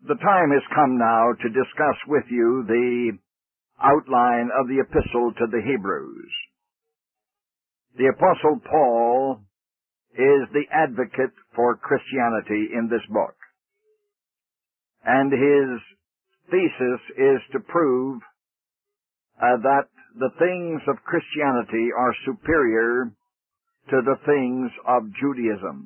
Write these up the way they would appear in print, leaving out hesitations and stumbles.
The time has come now to discuss with you the outline of the epistle to the Hebrews. The Apostle Paul is the advocate for Christianity in this book. And his thesis is to prove that the things of Christianity are superior to the things of Judaism.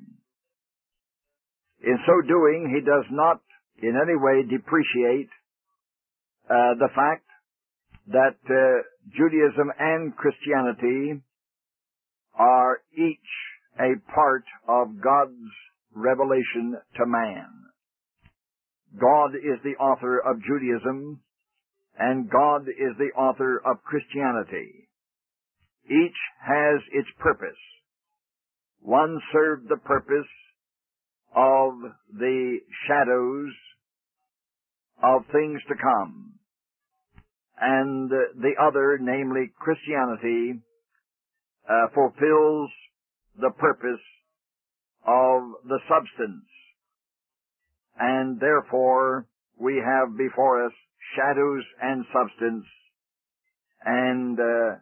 In so doing, he does not in any way depreciate the fact that Judaism and Christianity are each a part of God's revelation to man. God is the author of Judaism, and God is the author of Christianity. Each has its purpose. One served the purpose of the shadows of things to come, and the other, namely Christianity, fulfills the purpose of the substance. And therefore, we have before us shadows and substance, and,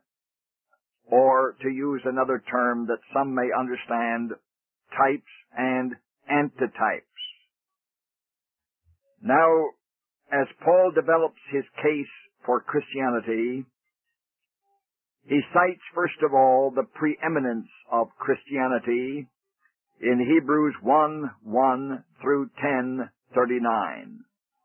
or to use another term that some may understand, types and antitypes. Now, as Paul develops his case for Christianity, he cites first of all the preeminence of Christianity in Hebrews 1:1 through 10:39.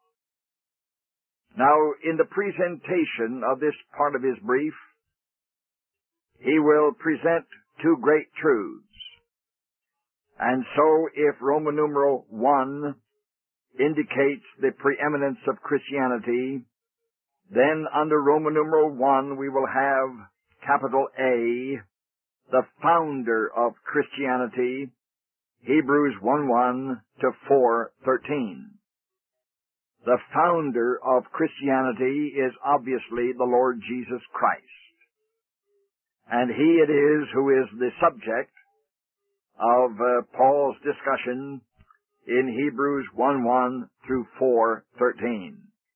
Now, in the presentation of this part of his brief, he will present two great truths. And so, if Roman numeral 1 indicates the preeminence of Christianity, then under Roman numeral 1 we will have capital A, the founder of Christianity, Hebrews 1:1 to 4:13. The founder of Christianity is obviously the Lord Jesus Christ. And he it is who is the subject of Paul's discussion in Hebrews 1:1 through 4:13.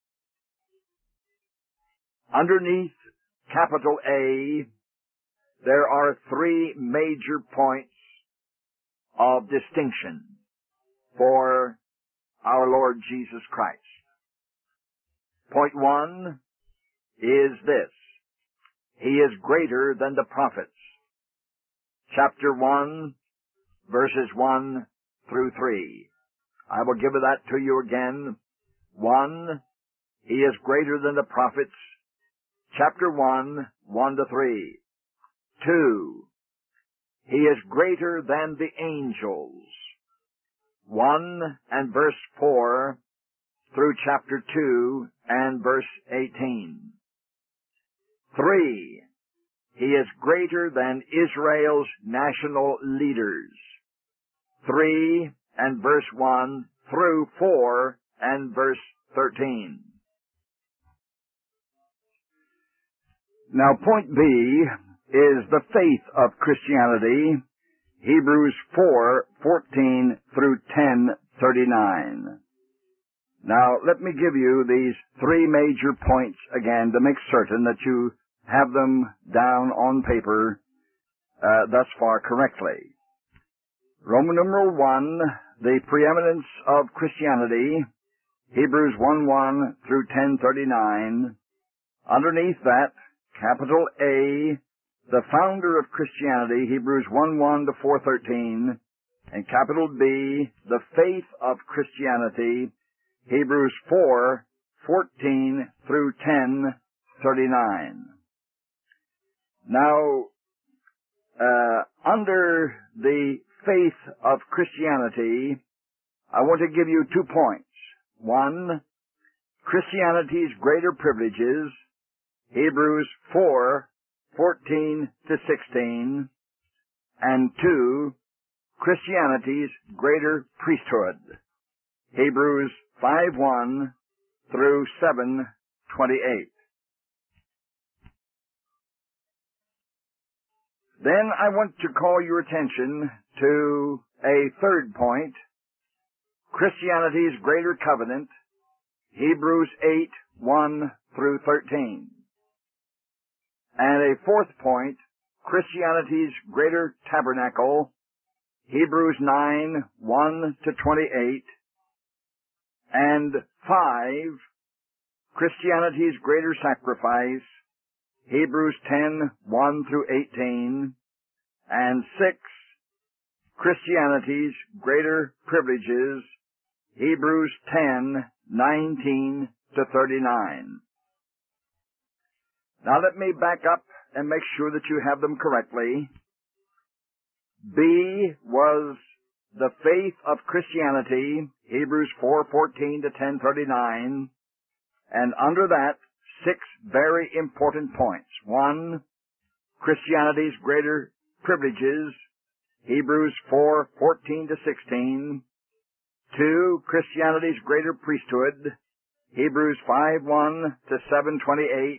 Underneath capital A, there are three major points of distinction for our Lord Jesus Christ. Point 1 is this: he is greater than the prophets. Chapter 1, verses 1 through 3. I will give that to you again. 1, he is greater than the prophets. Chapter 1, 1 to 3. 2, he is greater than the angels. 1 and verse 4 through chapter 2 and verse 18. 3, he is greater than Israel's national leaders. 3 and verse 1 through 4 and verse 13. Now, point B is the faith of Christianity, Hebrews 4:14 through 10:39. Now, let me give you these three major points again to make certain that you have them down on paper thus far correctly. Roman numeral 1, the preeminence of Christianity, Hebrews 1:1 through 10:39. Underneath that, capital A, the founder of Christianity, Hebrews 1:1 to 4:13, and capital B, the faith of Christianity, Hebrews 4:14 through 10:39. Now, under the faith of Christianity, I want to give you 2 points. 1, Christianity's greater privileges, Hebrews 4:14 to 16, and 2, Christianity's greater priesthood, Hebrews 5:1 through 7:28. Then I want to call your attention to a third point, Christianity's greater covenant, Hebrews 8, 1 through 13. And a fourth point, Christianity's greater tabernacle, Hebrews 9, 1 to 28. And 5, Christianity's greater sacrifice, Hebrews 10, 1 through 18. And 6, Christianity's greater privileges, Hebrews 10, 19 to 39. Now let me back up and make sure that you have them correctly. B was the faith of Christianity, Hebrews 4:14 to 10:39, and under that, 6 very important points. 1, Christianity's greater privileges, Hebrews 4:14 to 16. 2, Christianity's greater priesthood, Hebrews 5:1 to 7:28.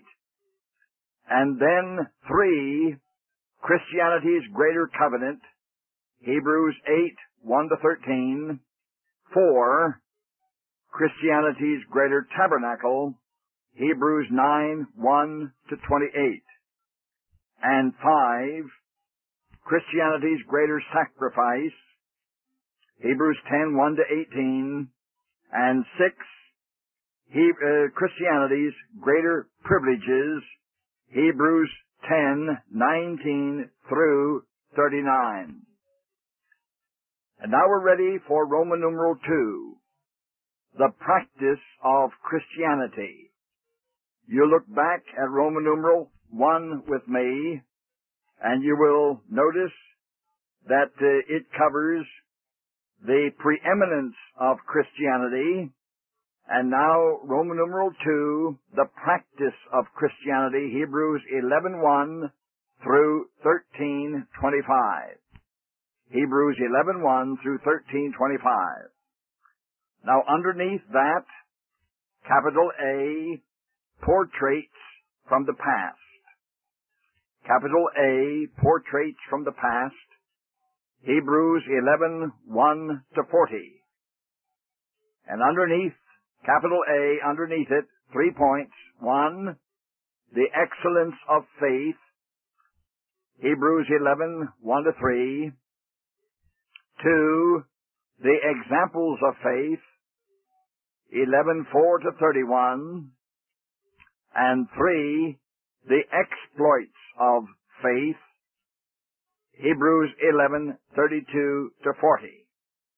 And then 3, Christianity's greater covenant, Hebrews 8, 1 to 13. 4, Christianity's greater tabernacle, Hebrews 9, 1 to 28. And 5, Christianity's greater sacrifice, Hebrews 10, 1 to 18. And 6, Christianity's greater privileges, Hebrews 10, 19 through 39. And now we're ready for Roman numeral 2, the practice of Christianity. You look back at Roman numeral 1 with me, and you will notice that it covers the preeminence of Christianity. And now Roman numeral 2, the practice of Christianity, Hebrews 11:1 through 13:25. Hebrews 11:1 through 13:25. Now underneath that, capital A, portraits from the past. Capital A, portraits from the past. Hebrews 11:1 to 40. And underneath, capital A, underneath it, 3 points. 1, the excellence of faith, Hebrews 11:1 to 3. 2, the examples of faith, 11:4 to 31. And 3, the exploits of faith, Hebrews 11:32 to 40.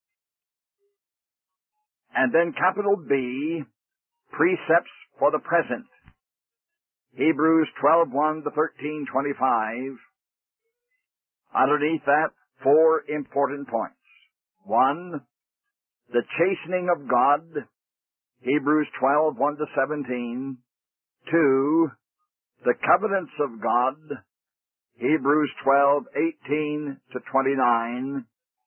And then capital B, precepts for the present, Hebrews 12:1 to 13:25. Underneath that, 4 important points. 1, the chastening of God, Hebrews 12:1 to 17. 2, the covenants of God, Hebrews 12:18 to 29.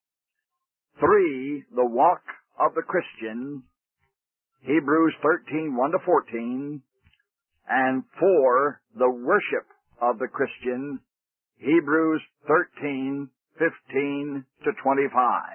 3, the walk of the Christian, Hebrews 13:1 to 14. And 4, the worship of the Christian, Hebrews 13:15 to 25.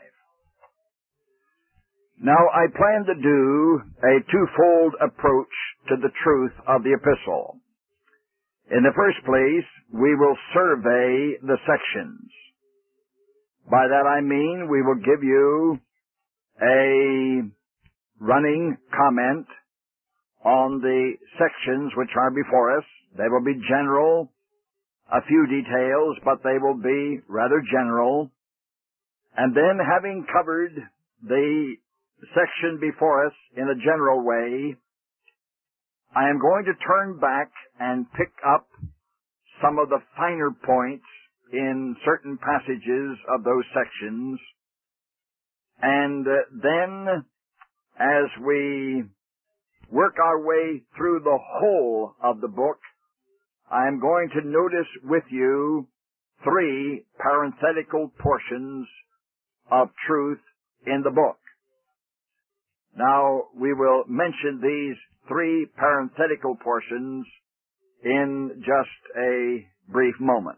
Now, I plan to do a twofold approach to the truth of the epistle. In the first place, we will survey the sections. By that I mean we will give you a running comment on the sections which are before us. They will be general, a few details, but they will be rather general. And then, having covered the section before us in a general way, I am going to turn back and pick up some of the finer points in certain passages of those sections. And then, as we work our way through the whole of the book, I am going to notice with you 3 parenthetical portions of truth in the book. Now, we will mention these 3 parenthetical portions in just a brief moment.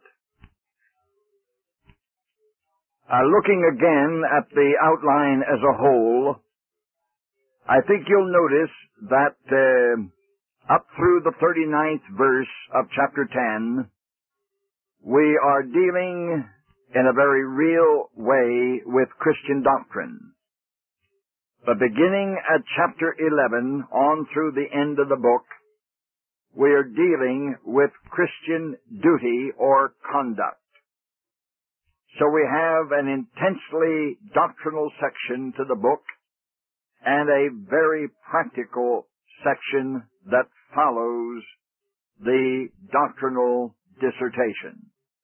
Looking again at the outline as a whole, I think you'll notice that up through the 39th verse of chapter 10, we are dealing in a very real way with Christian doctrine. But beginning at chapter 11 on through the end of the book, we are dealing with Christian duty or conduct. So we have an intensely doctrinal section to the book and a very practical section that follows the doctrinal dissertation.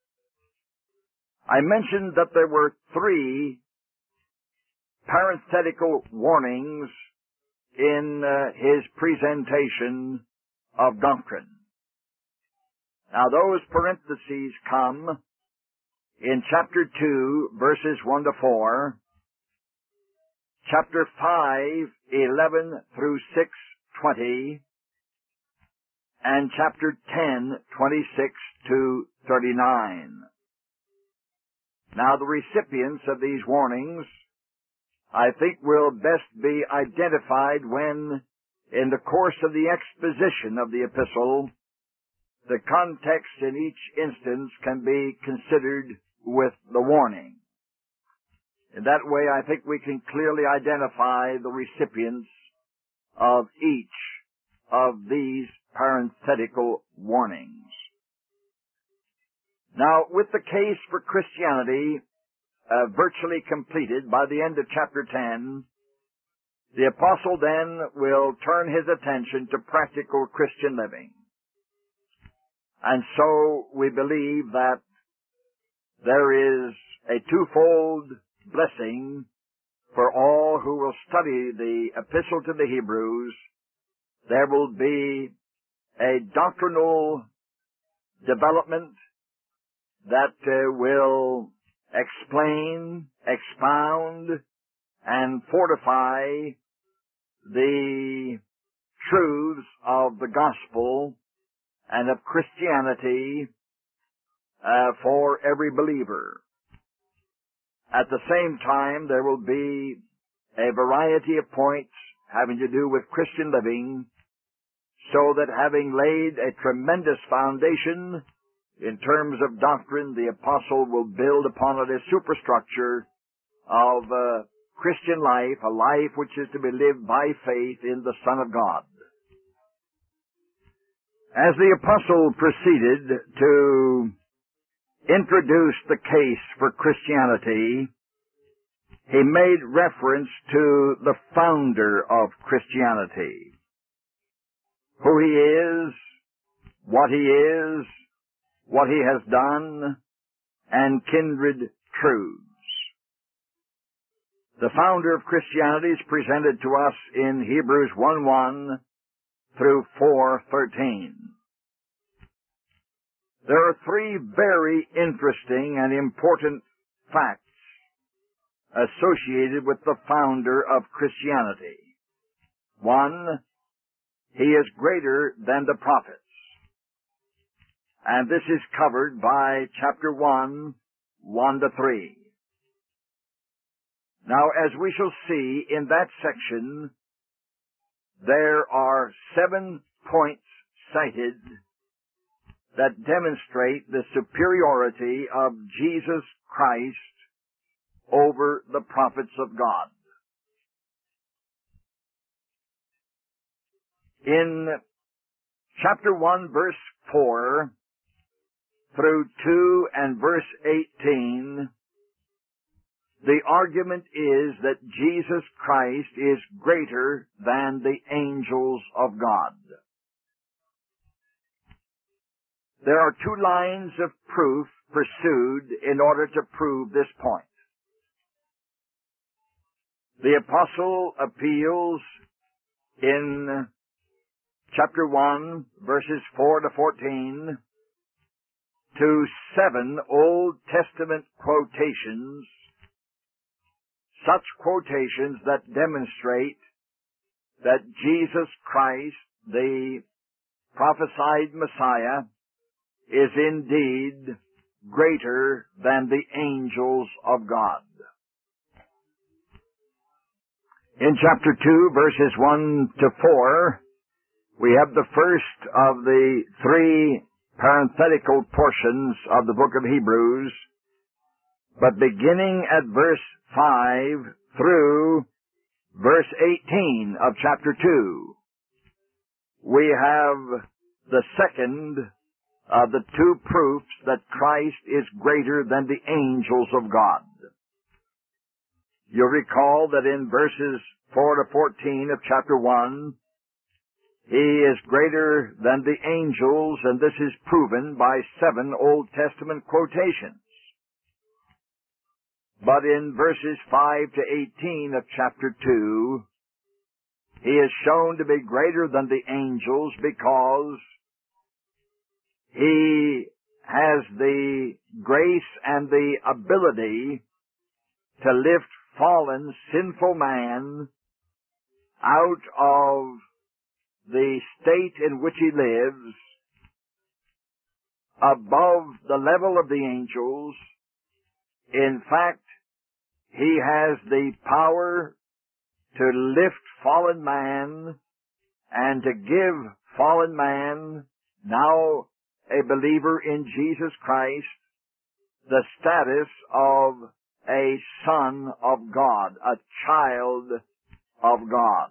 I mentioned that there were 3 parenthetical warnings in his presentation of doctrine. Now those parentheses come in chapter 2, verses 1 to 4, chapter 5, 11 through 6, 20, and chapter 10, 26 to 39. Now the recipients of these warnings, I think, will best be identified when, in the course of the exposition of the epistle, the context in each instance can be considered with the warning. In that way, I think we can clearly identify the recipients of each of these parenthetical warnings. Now, with the case for Christianity virtually completed by the end of chapter 10, the apostle then will turn his attention to practical Christian living. And so we believe that there is a twofold blessing for all who will study the epistle to the Hebrews. There will be a doctrinal development that will explain, expound, and fortify the truths of the gospel and of Christianity for every believer. At the same time, there will be a variety of points having to do with Christian living, so that having laid a tremendous foundation in terms of doctrine, the apostle will build upon it a superstructure of Christian life, a life which is to be lived by faith in the Son of God. As the apostle proceeded to introduce the case for Christianity, he made reference to the founder of Christianity, who he is, what he has done, and kindred truths. The founder of Christianity is presented to us in Hebrews 1:1 through 4:13. There are 3 very interesting and important facts associated with the founder of Christianity. 1, he is greater than the prophets. And this is covered by chapter 1, 1 to 3. Now, as we shall see in that section, there are 7 points cited that demonstrate the superiority of Jesus Christ over the prophets of God. In chapter 1, verse 4 through 2 and verse 18, the argument is that Jesus Christ is greater than the angels of God. There are 2 lines of proof pursued in order to prove this point. The apostle appeals in chapter 1, verses 4 to 14, to 7 Old Testament quotations, such quotations that demonstrate that Jesus Christ, the prophesied Messiah, is indeed greater than the angels of God. In chapter 2, verses 1 to 4, we have the first of the three parenthetical portions of the book of Hebrews, but beginning at verse 5 through verse 18 of chapter 2, we have the second of the two proofs that Christ is greater than the angels of God. You'll recall that in verses 4 to 14 of chapter 1, He is greater than the angels, and this is proven by 7 Old Testament quotations. But in verses 5 to 18 of chapter 2, He is shown to be greater than the angels because He has the grace and the ability to lift fallen, sinful man out of the state in which he lives above the level of the angels. In fact, He has the power to lift fallen man and to give fallen man, now a believer in Jesus Christ, the status of a son of God, a child of God.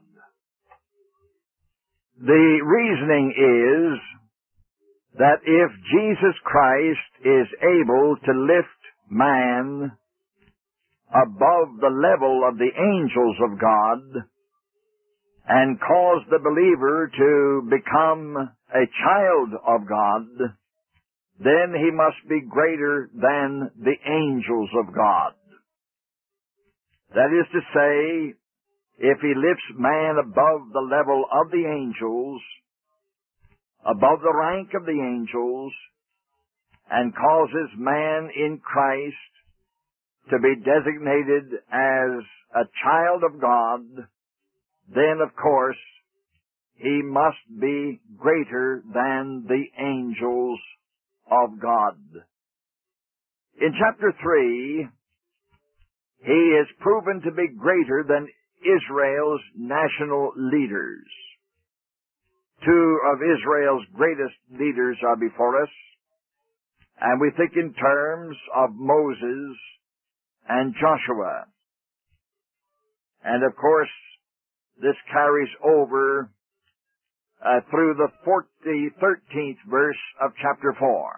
The reasoning is that if Jesus Christ is able to lift man above the level of the angels of God and cause the believer to become a child of God, then he must be greater than the angels of God. That is to say, if he lifts man above the level of the angels, above the rank of the angels, and causes man in Christ to be designated as a child of God, then of course he must be greater than the angels of God. In chapter 3, he is proven to be greater than Israel's national leaders. 2 of Israel's greatest leaders are before us, and we think in terms of Moses and Joshua. And of course, this carries over through the 13th verse of chapter 4.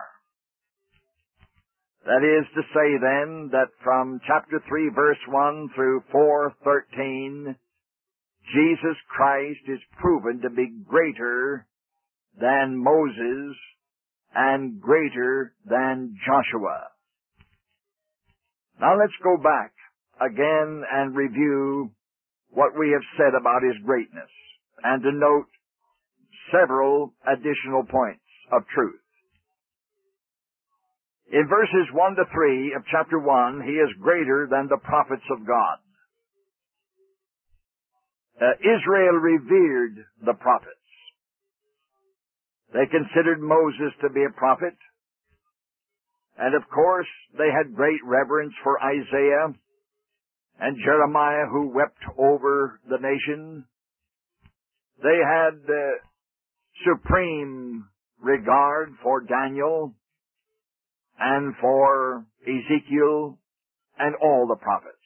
That is to say then that from chapter 3 verse 1 through 4:13, Jesus Christ is proven to be greater than Moses and greater than Joshua. Now let's go back again and review what we have said about His greatness and to note several additional points of truth. In verses 1 to 3 of chapter 1, He is greater than the prophets of God. Israel revered the prophets. They considered Moses to be a prophet. And of course, they had great reverence for Isaiah and Jeremiah, who wept over the nation. They had supreme regard for Daniel and for Ezekiel and all the prophets.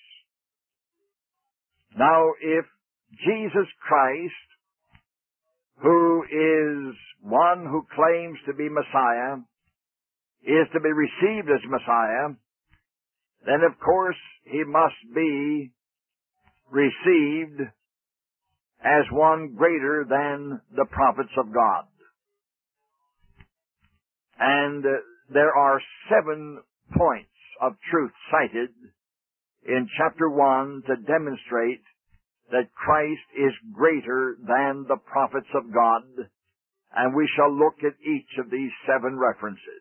Now, if Jesus Christ, who is one who claims to be Messiah, is to be received as Messiah, then of course He must be received as one greater than the prophets of God. And there are 7 points of truth cited in chapter 1 to demonstrate that Christ is greater than the prophets of God, and we shall look at each of these 7 references.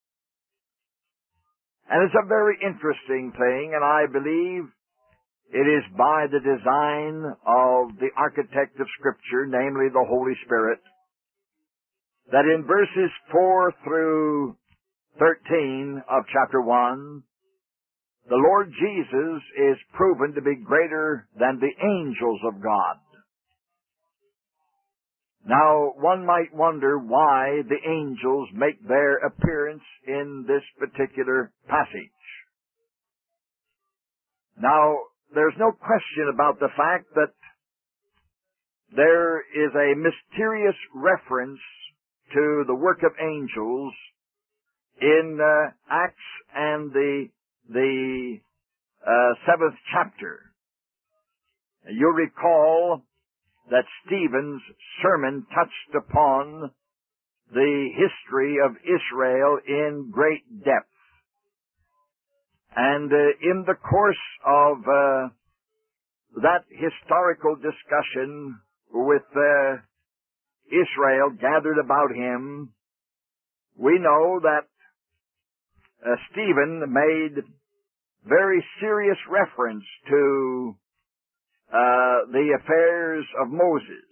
And it's a very interesting thing, and I believe it is by the design of the architect of Scripture, namely the Holy Spirit, that in verses 4 through 13 of chapter 1, the Lord Jesus is proven to be greater than the angels of God. Now, one might wonder why the angels make their appearance in this particular passage. Now, there's no question about the fact that there is a mysterious reference to the work of angels in Acts and the 7th chapter. You'll recall that Stephen's sermon touched upon the history of Israel in great depth. And in the course of that historical discussion with Israel gathered about him, we know that Stephen made very serious reference to the affairs of Moses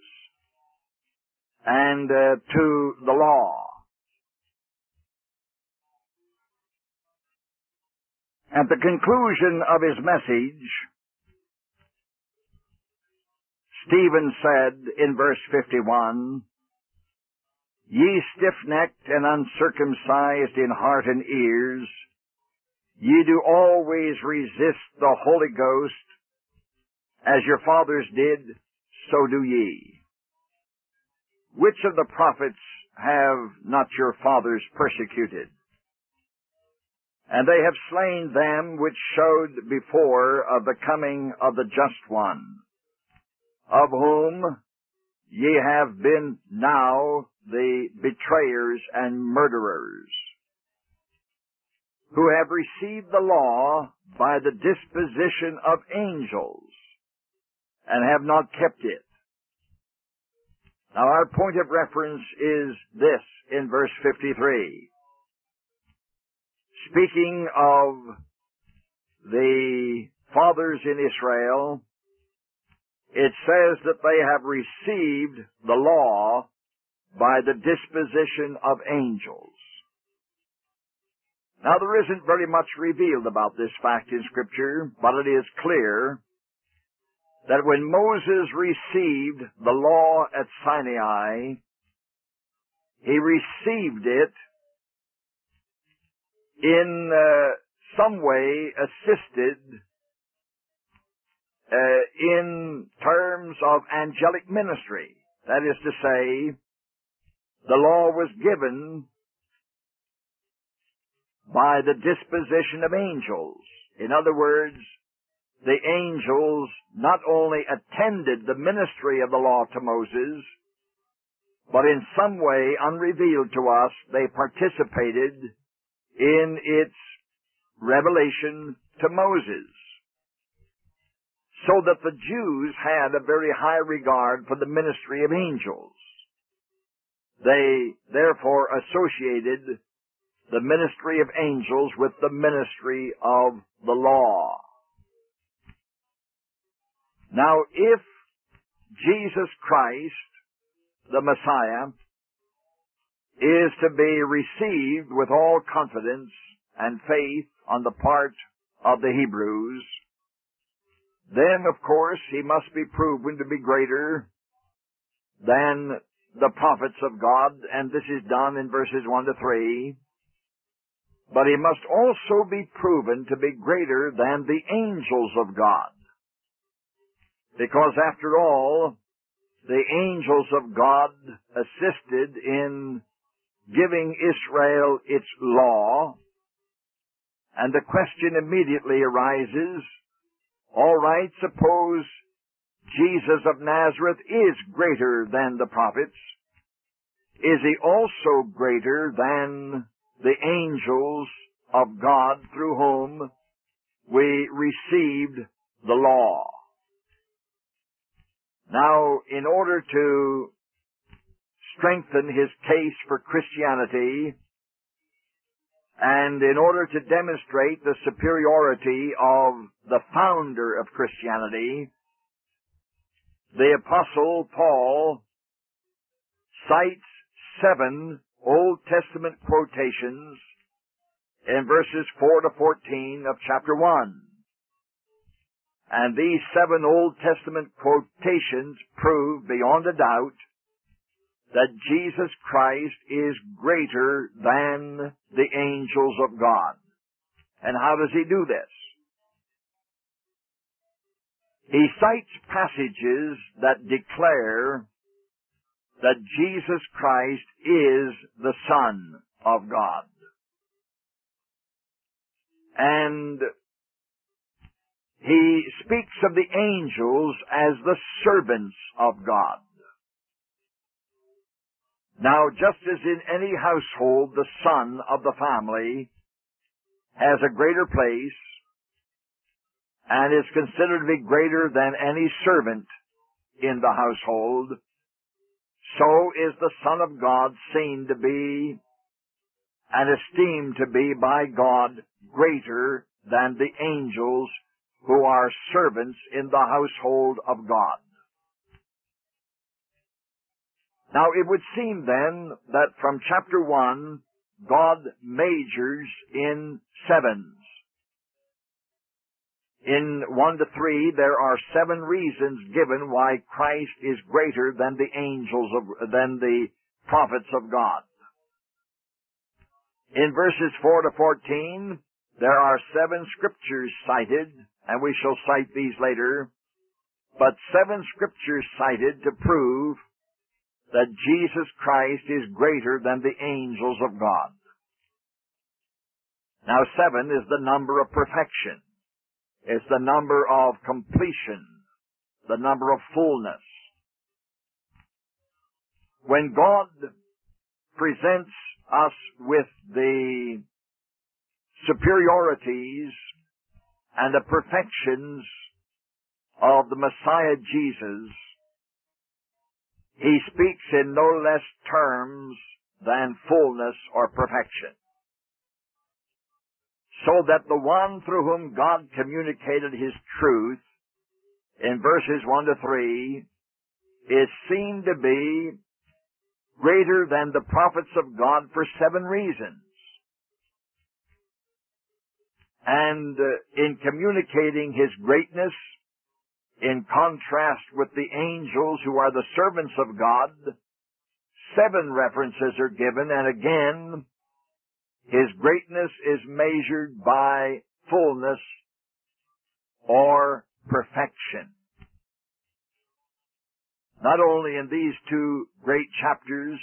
and to the law. At the conclusion of his message, Stephen said in verse 51, "Ye stiff-necked and uncircumcised in heart and ears, ye do always resist the Holy Ghost, as your fathers did, so do ye. Which of the prophets have not your fathers persecuted? And they have slain them which showed before of the coming of the Just One, of whom ye have been now the betrayers and murderers, who have received the law by the disposition of angels, and have not kept it." Now our point of reference is this in verse 53. Speaking of the fathers in Israel, it says that they have received the law by the disposition of angels. Now, there isn't very much revealed about this fact in Scripture, but it is clear that when Moses received the law at Sinai, he received it in some way assisted in terms of angelic ministry. That is to say, the law was given by the disposition of angels. In other words, the angels not only attended the ministry of the law to Moses, but in some way unrevealed to us, they participated in its revelation to Moses. So that the Jews had a very high regard for the ministry of angels. They therefore associated the ministry of angels with the ministry of the law. Now, if Jesus Christ, the Messiah, is to be received with all confidence and faith on the part of the Hebrews, then, of course, he must be proven to be greater than the prophets of God, and this is done in verses 1 to 3. But he must also be proven to be greater than the angels of God. Because, after all, the angels of God assisted in giving Israel its law, and the question immediately arises, all right, suppose Jesus of Nazareth is greater than the prophets. Is he also greater than the angels of God through whom we received the law? Now, in order to strengthen his case for Christianity, and in order to demonstrate the superiority of the founder of Christianity, the Apostle Paul cites 7 Old Testament quotations in verses 4 to 14 of chapter 1. And these 7 Old Testament quotations prove beyond a doubt that Jesus Christ is greater than the angels of God. And how does he do this? He cites passages that declare that Jesus Christ is the Son of God. And he speaks of the angels as the servants of God. Now, just as in any household, the son of the family has a greater place and is considered to be greater than any servant in the household, so is the Son of God seen to be and esteemed to be by God greater than the angels who are servants in the household of God. Now, it would seem then that from chapter 1, God majors in sevens. In 1 to 3, there are 7 reasons given why Christ is greater than the than the prophets of God. In verses 4 to 14, there are 7 scriptures cited, and we shall cite these later, but 7 scriptures cited to prove that Jesus Christ is greater than the angels of God. Now, 7 is the number of perfection. It's the number of completion, the number of fullness. When God presents us with the superiorities and the perfections of the Messiah Jesus, he speaks in no less terms than fullness or perfection. So that the one through whom God communicated his truth in verses 1 to 3 is seen to be greater than the prophets of God for 7 reasons. And in communicating his greatness, in contrast with the angels who are the servants of God, 7 references are given, and again, his greatness is measured by fullness or perfection. Not only in these 2 great chapters,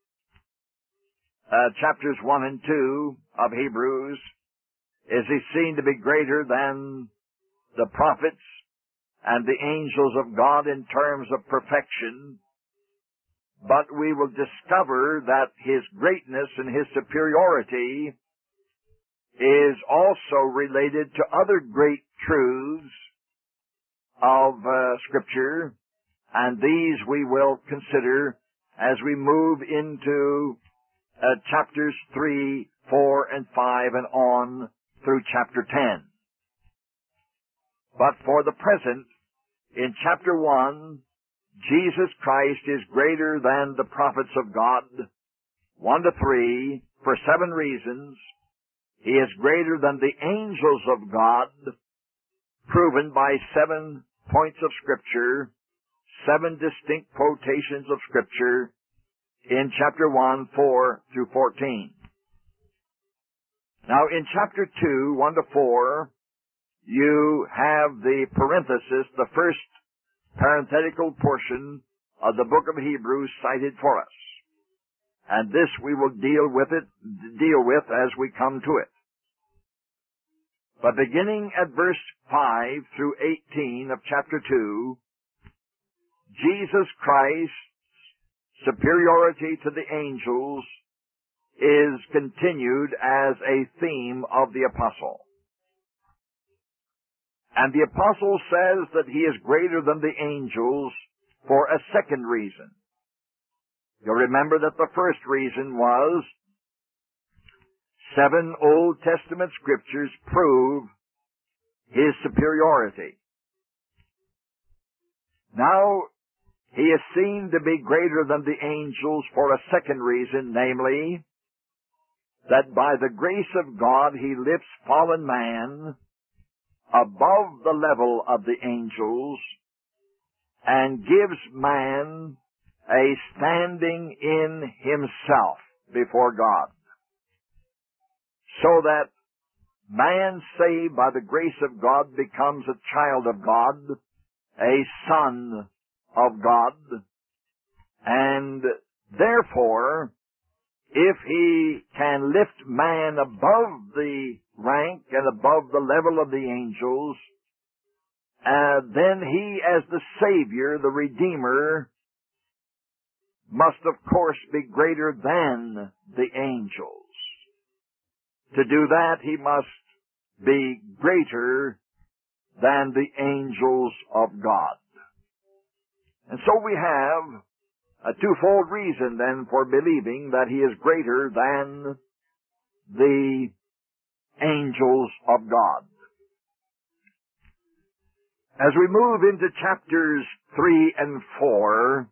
chapters 1 and 2 of Hebrews, is he seen to be greater than the prophets and the angels of God in terms of perfection, but we will discover that his greatness and his superiority is also related to other great truths of Scripture, and these we will consider as we move into chapters 3, 4, and 5 and on through chapter 10. But for the present, in chapter 1, Jesus Christ is greater than the prophets of God, 1 to 3, for 7 reasons. He is greater than the angels of God, proven by 7 points of Scripture, 7 distinct quotations of Scripture in chapter 1, 4 through 14. Now, in chapter 2, 1 to 4, you have the parenthesis, the first parenthetical portion of the book of Hebrews cited for us. And this we will deal with as we come to it. But beginning at verse 5 through 18 of chapter 2, Jesus Christ's superiority to the angels is continued as a theme of the apostle. And the apostle says that he is greater than the angels for a second reason. You'll remember that the first reason was 7 Old Testament scriptures prove his superiority. Now, he is seen to be greater than the angels for a second reason, namely, that by the grace of God He lifts fallen man above the level of the angels and gives man a standing in himself before God, so that man saved by the grace of God becomes a child of God, a son of God, and therefore, if he can lift man above the rank and above the level of the angels, then he, as the Savior, the Redeemer, must of course be greater than the angels. To do that, he must be greater than the angels of God. And so we have a twofold reason then for believing that he is greater than the angels of God. As we move into chapters 3 and 4,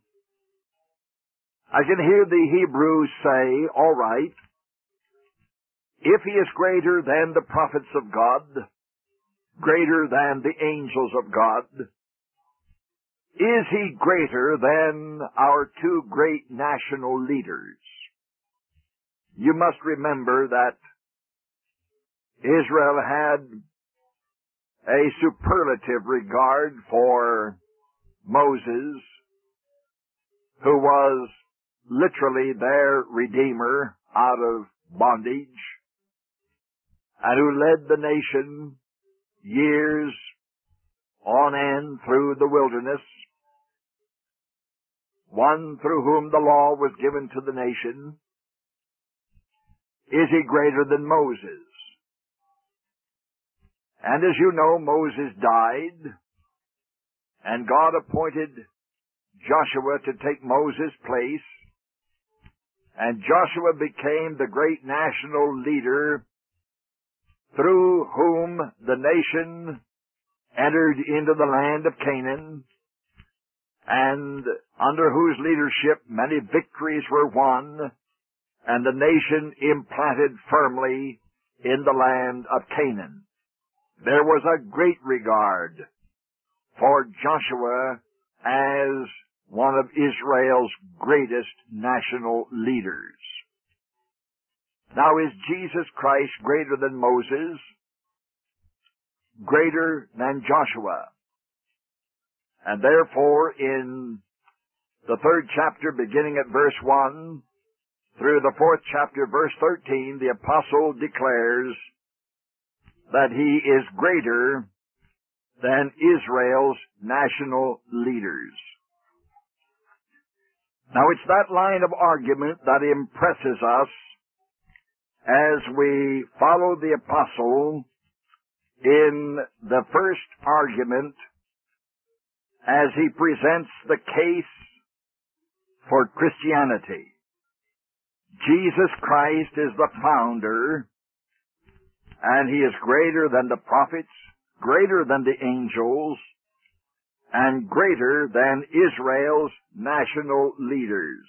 I can hear the Hebrews say, all right, if he is greater than the prophets of God, greater than the angels of God, is he greater than our two great national leaders? You must remember that Israel had a superlative regard for Moses, who was literally their Redeemer out of bondage, and who led the nation years on end through the wilderness, one through whom the law was given to the nation. Is he greater than Moses? And as you know, Moses died, and God appointed Joshua to take Moses' place, and Joshua became the great national leader through whom the nation entered into the land of Canaan, and under whose leadership many victories were won, and the nation implanted firmly in the land of Canaan. There was a great regard for Joshua as one of Israel's greatest national leaders. Now, is Jesus Christ greater than Moses? Greater than Joshua? And therefore, in the 3rd chapter, beginning at verse 1, through the 4th chapter, verse 13, the apostle declares that he is greater than Israel's national leaders. Now, it's that line of argument that impresses us as we follow the apostle in the first argument as he presents the case for Christianity. Jesus Christ is the founder, and he is greater than the prophets, greater than the angels, and greater than Israel's national leaders.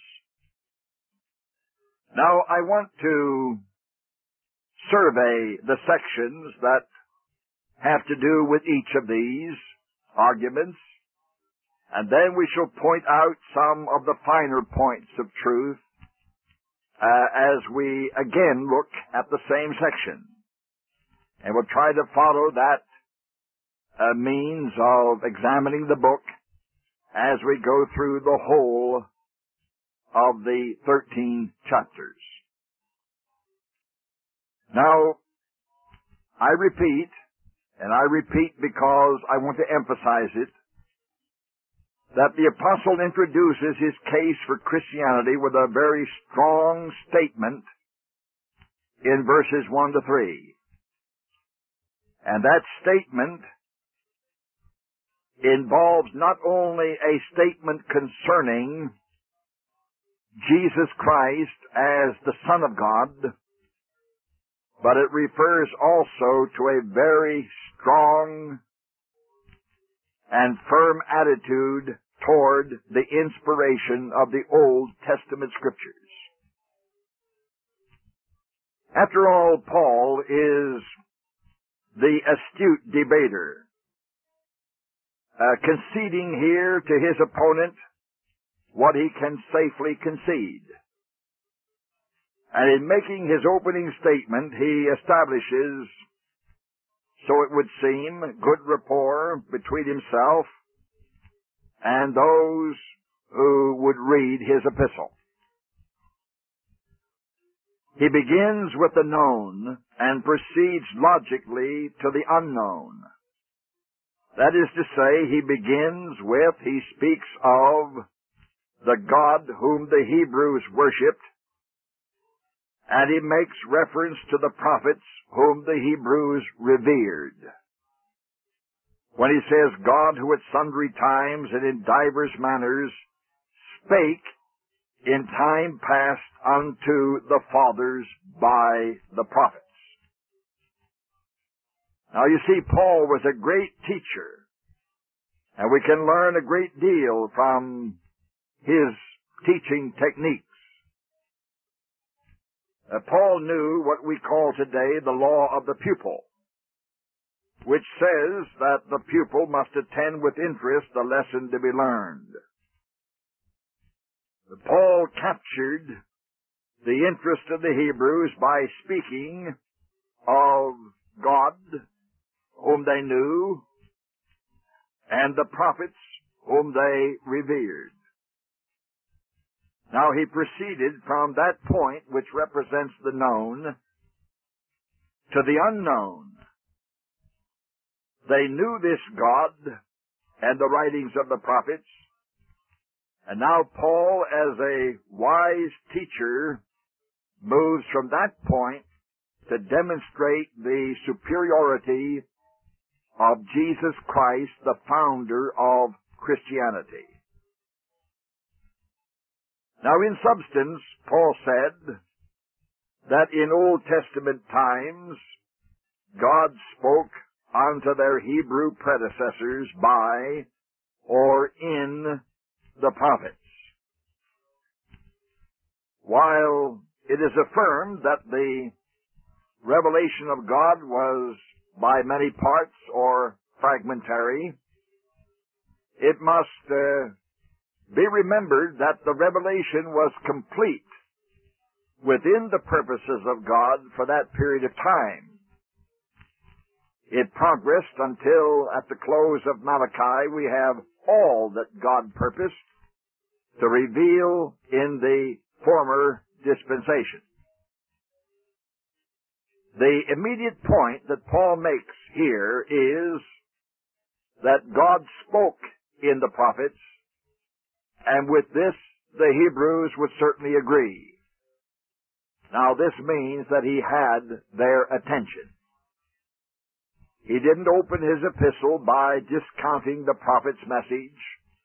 Now, I want to survey the sections that have to do with each of these arguments, and then we shall point out some of the finer points of truth as we again look at the same section. And we'll try to follow that means of examining the book as we go through the whole of the 13 chapters. Now, I repeat, and I repeat because I want to emphasize it, that the apostle introduces his case for Christianity with a very strong statement in verses 1 to 3. And that statement involves not only a statement concerning Jesus Christ as the Son of God, but it refers also to a very strong and firm attitude toward the inspiration of the Old Testament Scriptures. After all, Paul is the astute debater, conceding here to his opponent what he can safely concede. And in making his opening statement, he establishes, so it would seem, good rapport between himself and those who would read his epistle. He begins with the known and proceeds logically to the unknown. That is to say, he speaks of the God whom the Hebrews worshipped, and he makes reference to the prophets whom the Hebrews revered. When he says, God who at sundry times and in divers manners spake in time past unto the fathers by the prophets. Now you see, Paul was a great teacher, and we can learn a great deal from his teaching techniques. Paul knew what we call today the law of the pupil, which says that the pupil must attend with interest the lesson to be learned. Paul captured the interest of the Hebrews by speaking of God, whom they knew, and the prophets whom they revered. Now he proceeded from that point which represents the known to the unknown. They knew this God and the writings of the prophets, and now Paul, as a wise teacher, moves from that point to demonstrate the superiority of Jesus Christ, the founder of Christianity. Now, in substance, Paul said that in Old Testament times, God spoke unto their Hebrew predecessors by or in the prophets. While it is affirmed that the revelation of God was by many parts or fragmentary, it must be remembered that the revelation was complete within the purposes of God for that period of time. It progressed until at the close of Malachi we have all that God purposed to reveal in the former dispensation. The immediate point that Paul makes here is that God spoke in the prophets, and with this the Hebrews would certainly agree. Now this means that he had their attention. He didn't open his epistle by discounting the prophet's message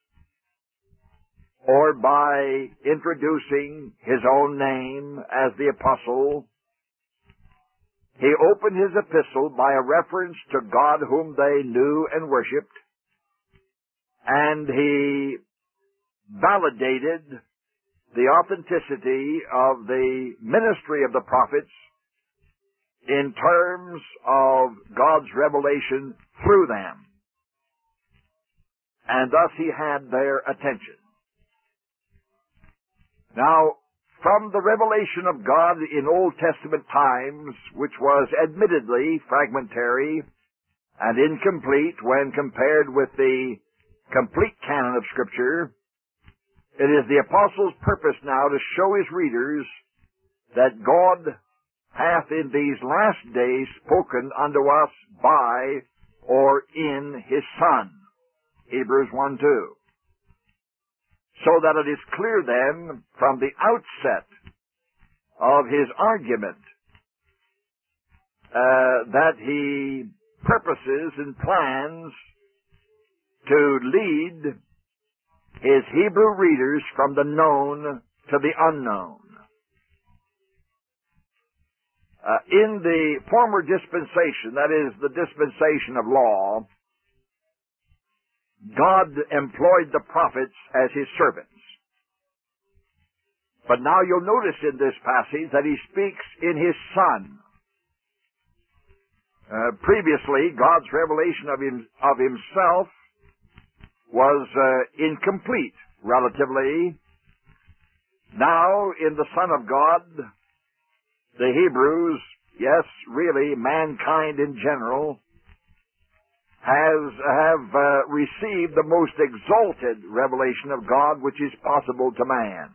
or by introducing his own name as the apostle. He opened his epistle by a reference to God whom they knew and worshipped, and he validated the authenticity of the ministry of the prophets in terms of God's revelation through them. And thus he had their attention. Now, from the revelation of God in Old Testament times, which was admittedly fragmentary and incomplete when compared with the complete canon of Scripture, it is the apostle's purpose now to show his readers that God hath in these last days spoken unto us by or in his Son. Hebrews 1:2. So that it is clear then from the outset of his argument that he purposes and plans to lead his Hebrew readers from the known to the unknown. In the former dispensation, that is, the dispensation of law, God employed the prophets as his servants. But now you'll notice in this passage that he speaks in his Son. Previously, God's revelation of himself was incomplete, relatively. Now, in the Son of God, the Hebrews, yes, really, mankind in general, have received the most exalted revelation of God which is possible to man.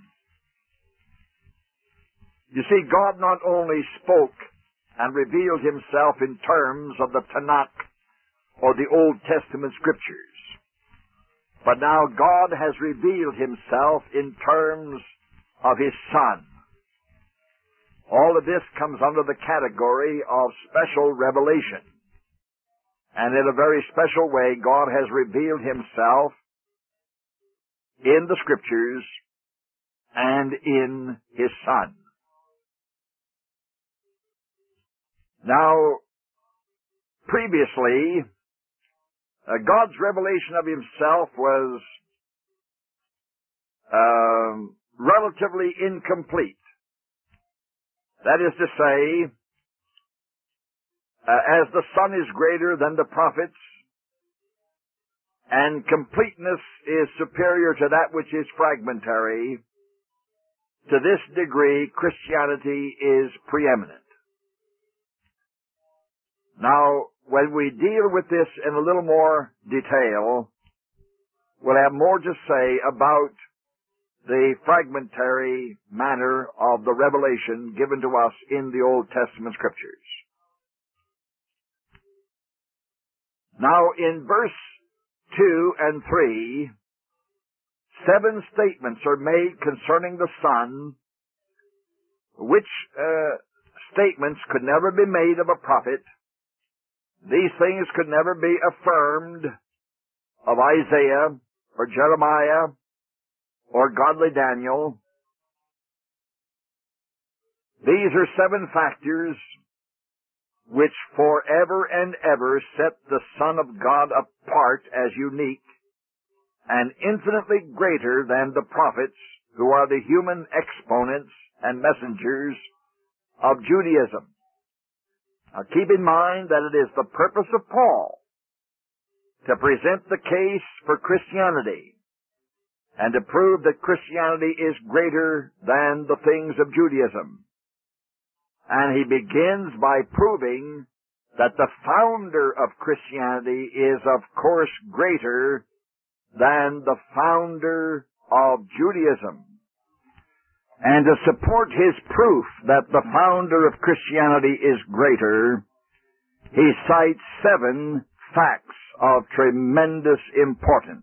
You see, God not only spoke and revealed himself in terms of the Tanakh or the Old Testament Scriptures, but now God has revealed himself in terms of his Son. All of this comes under the category of special revelation. And in a very special way, God has revealed himself in the Scriptures and in his Son. Now, previously, God's revelation of himself was relatively incomplete. That is to say, as the Son is greater than the prophets, and completeness is superior to that which is fragmentary, to this degree Christianity is preeminent. Now, when we deal with this in a little more detail, we'll have more to say about the fragmentary manner of the revelation given to us in the Old Testament Scriptures. Now, in verse 2 and 3, 7 statements are made concerning the Son, which statements could never be made of a prophet. These things could never be affirmed of Isaiah or Jeremiah or godly Daniel. These are 7 factors which forever and ever set the Son of God apart as unique and infinitely greater than the prophets, who are the human exponents and messengers of Judaism. Now keep in mind that it is the purpose of Paul to present the case for Christianity and to prove that Christianity is greater than the things of Judaism. And he begins by proving that the founder of Christianity is, of course, greater than the founder of Judaism. And to support his proof that the founder of Christianity is greater, he cites 7 facts of tremendous importance.